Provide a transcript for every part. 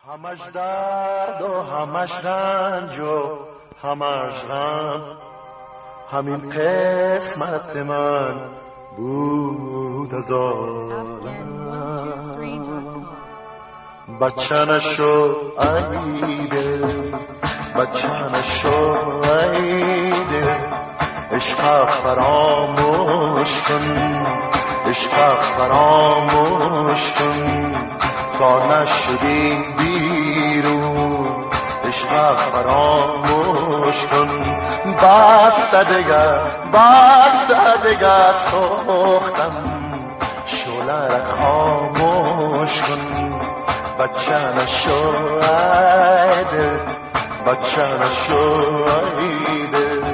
همش درد و همش رنج و همش غم، همین قسمت من بود از عالم. بچه نشو عیده، بچه نشو عیده، عشق فراموش کن، عشق فراموش کن، تا نشدی بیرون عشق فراموش کن. بس دگر سوختم، شعله را خاموش کن. بچه نشو عیده، بچه نشو عیده.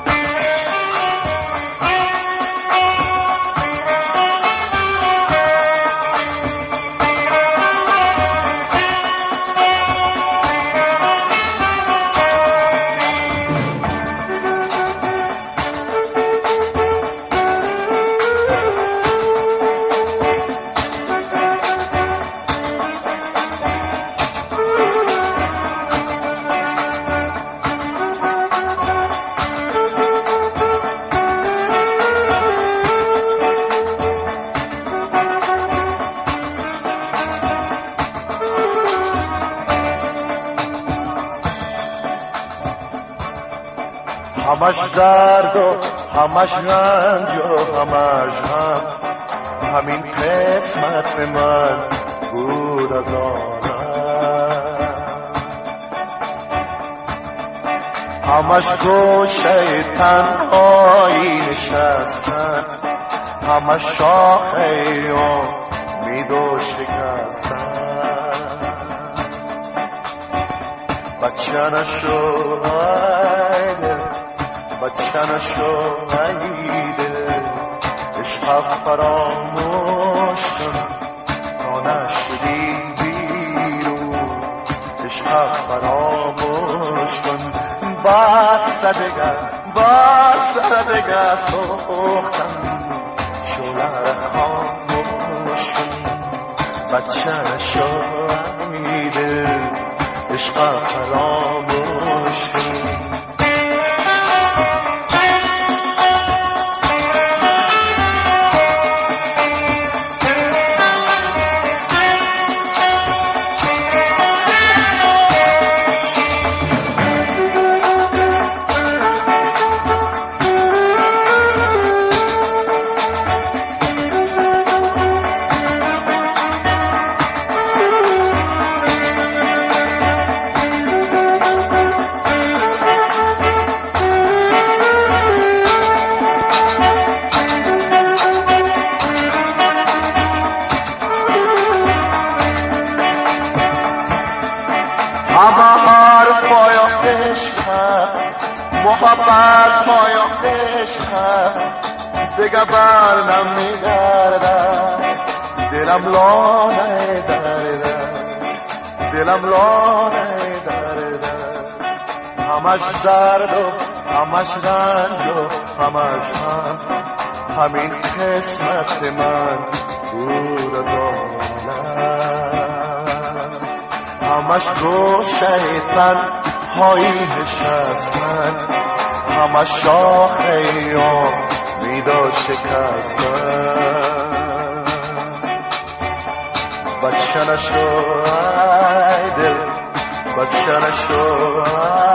همش درد و همش رنج و همش غم، همین قسمت من بود از عالم. همش گوشه تنهایی نشستن، همش شاخه امید و شکستن. بچه نشو عیده، بچه نشو عیده، عشق فراموش کن، تا نشدی بیرون عشق فراموش کن. بس دگر سوختم، شعله را خاموش کن. بچه نشو عیده، عشق فراموش کن. محبت پایا عشق دیگه بر نمیگردد، دلم لانه درد، دلم لانه درد. همش درد و همش رنج و همش غم، همین قسمت من بود از عالم. همش گوشه تنهایی نشستن، همه شاخه امید و شکستن. بچه نشو عیده، بچه نشو